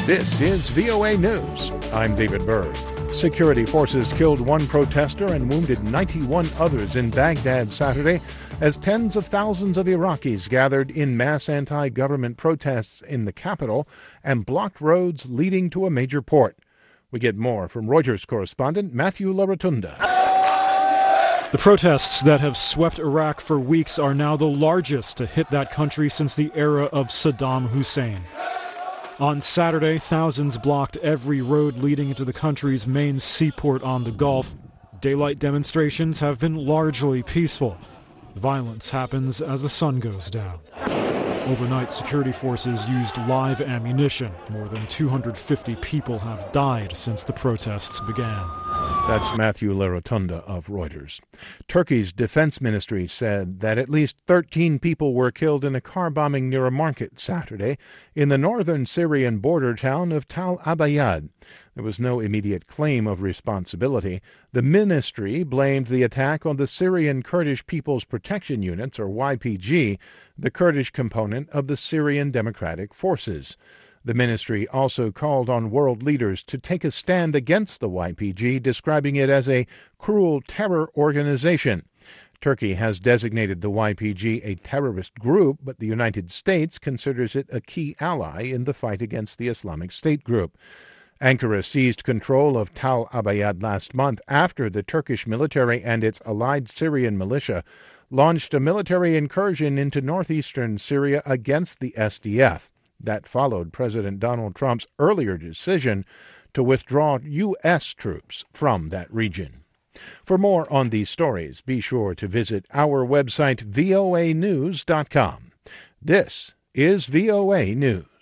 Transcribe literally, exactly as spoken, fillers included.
This is V O A News. I'm David Berg. Security forces killed one protester and wounded ninety-one others in Baghdad Saturday as tens of thousands of Iraqis gathered in mass anti-government protests in the capital and blocked roads leading to a major port. We get more from Reuters correspondent Matthew LaRotunda. The protests that have swept Iraq for weeks are now the largest to hit that country since the era of Saddam Hussein. On Saturday, thousands blocked every road leading into the country's main seaport on the Gulf. Daylight demonstrations have been largely peaceful. Violence happens as the sun goes down. Overnight, security forces used live ammunition. More than two hundred fifty people have died since the protests began. That's Matthew LaRotunda of Reuters. Turkey's defense ministry said that at least thirteen people were killed in a car bombing near a market Saturday in the northern Syrian border town of Tal Abyad. There was no immediate claim of responsibility. The ministry blamed the attack on the Syrian Kurdish People's Protection Units, or Y P G, the Kurdish component of the Syrian Democratic Forces. The ministry also called on world leaders to take a stand against the Y P G, describing it as a cruel terror organization. Turkey has designated the Y P G a terrorist group, but the United States considers it a key ally in the fight against the Islamic State group. Ankara seized control of Tal Abyad last month after the Turkish military and its allied Syrian militia launched a military incursion into northeastern Syria against the S D F. That followed President Donald Trump's earlier decision to withdraw U S troops from that region. For more on these stories, be sure to visit our website, V O A news dot com. This is V O A News.